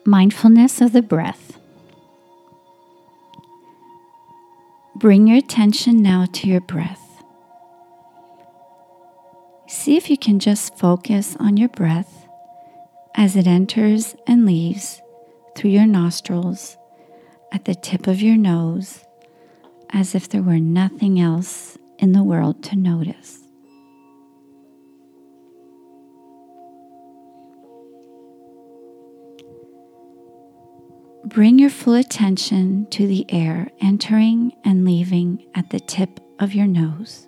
Mindfulness of the breath. Bring your attention now to your breath. See if you can just focus on your breath as it enters and leaves through your nostrils at the tip of your nose, as if there were nothing else in the world to notice. Bring your full attention to the air entering and leaving at the tip of your nose.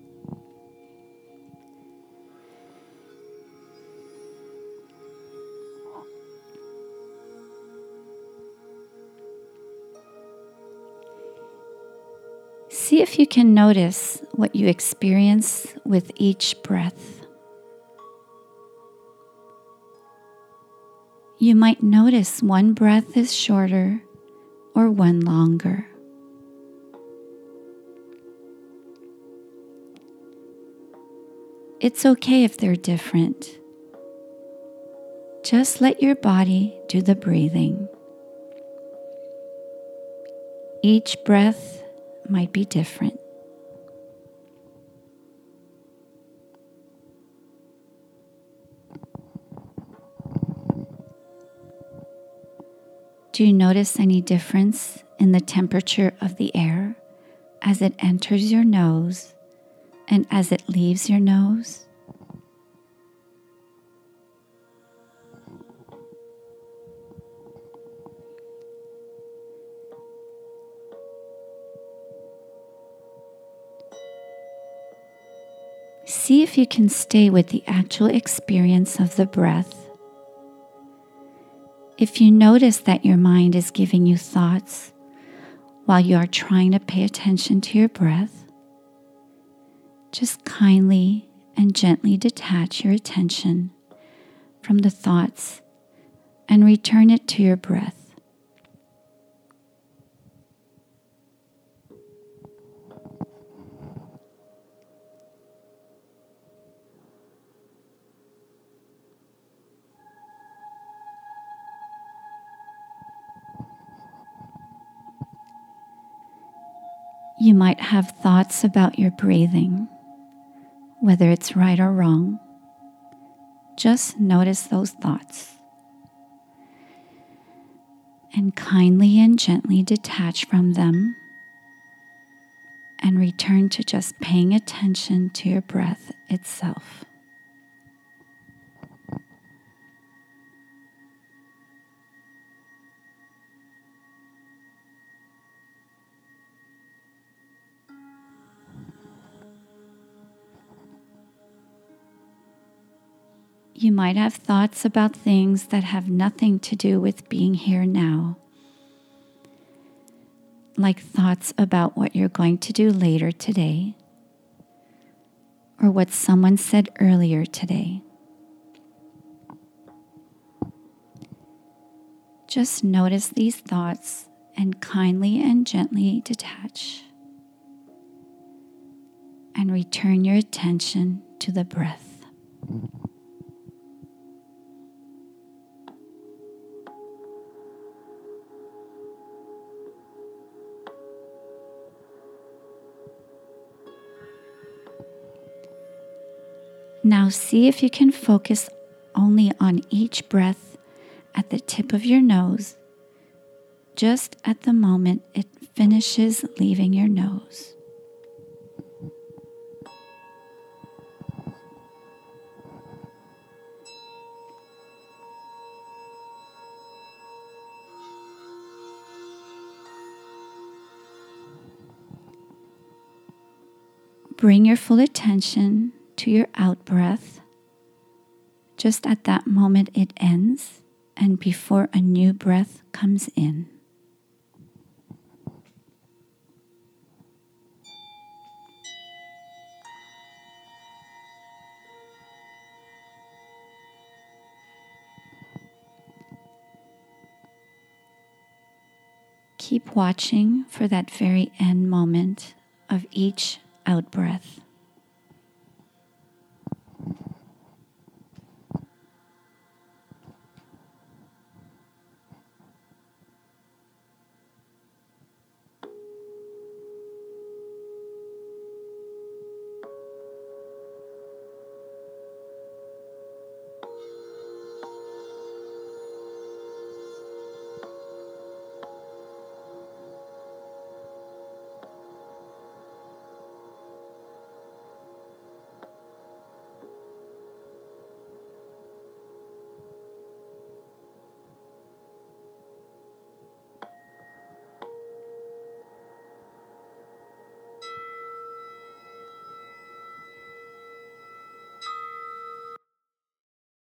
See if you can notice what you experience with each breath. You might notice one breath is shorter or one longer. It's okay if they're different. Just let your body do the breathing. Each breath might be different. Do you notice any difference in the temperature of the air as it enters your nose and as it leaves your nose? See if you can stay with the actual experience of the breath. If you notice that your mind is giving you thoughts while you are trying to pay attention to your breath, just kindly and gently detach your attention from the thoughts and return it to your breath. You might have thoughts about your breathing, whether it's right or wrong. Just notice those thoughts and kindly and gently detach from them and return to just paying attention to your breath itself. You might have thoughts about things that have nothing to do with being here now, like thoughts about what you're going to do later today, or what someone said earlier today. Just notice these thoughts and kindly and gently detach and return your attention to the breath. Now see if you can focus only on each breath at the tip of your nose, just at the moment it finishes leaving your nose. Bring your full attention to your out breath, just at that moment it ends and before a new breath comes in. Keep watching for that very end moment of each out breath.